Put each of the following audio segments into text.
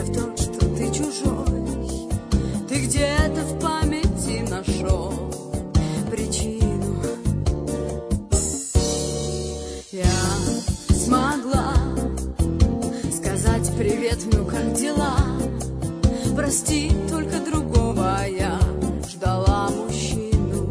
в том, что ты чужой. Ты где-то в памяти нашел причину. Я смогла сказать привет, ну как дела? Прости, только другого я ждала мужчину.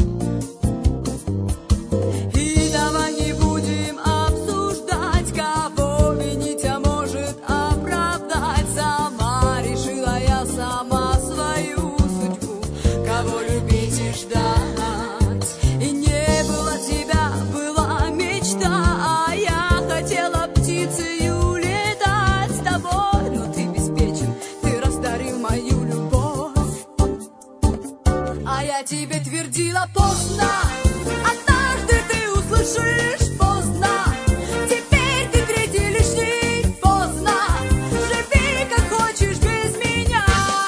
И давай не будем обсуждать, кого винить, а может оправдать. Сама решила я сама свою судьбу, кого любить и ждать. И не было тебя, была мечта, а я хотела птицей улетать с тобой. Но ты беспечен, ты раздарил мою любовь. А я тебе твердила поздно, однажды ты услышишь поздно. Теперь ты третий лишний, поздно. Живи как хочешь без меня.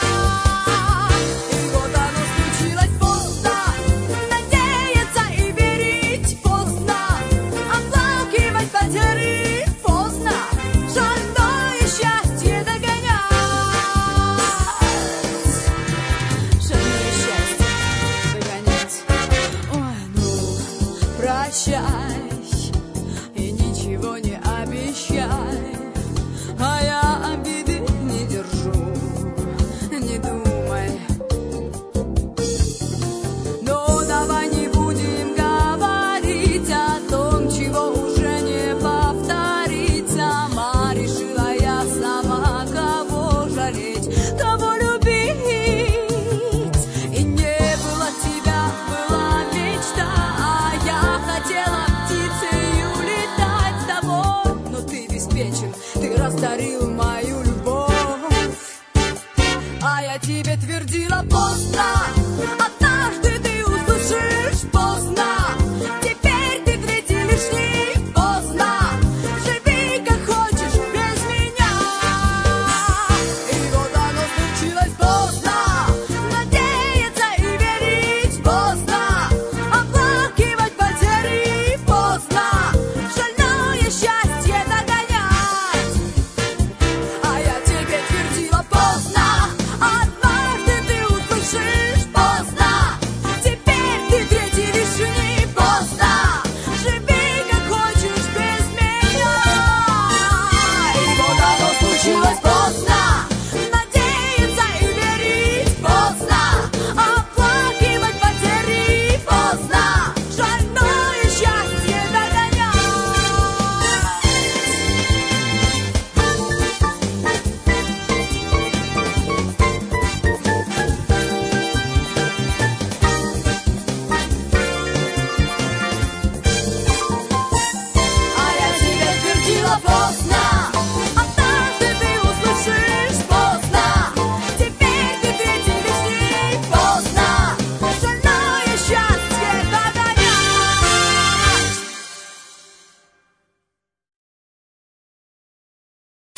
И вот оно случилось поздно. Надеяться и верить поздно. Оплакивать потери поздно. Жаль, но и счастье догонять. Жаль, но и счастье догонять. Ой, ну, прощай и ничего не обещай, а я обиды не держу, не думай. Но давай не будем говорить о том, чего уже не повторить. Сама решила я сама, кого жалеть, кого любить. И не было тебя, была мечта, а я хотела птицей улетать с тобой. Но ты беспечен, ты раздарил мою любовь. А я тебе твердила поздно.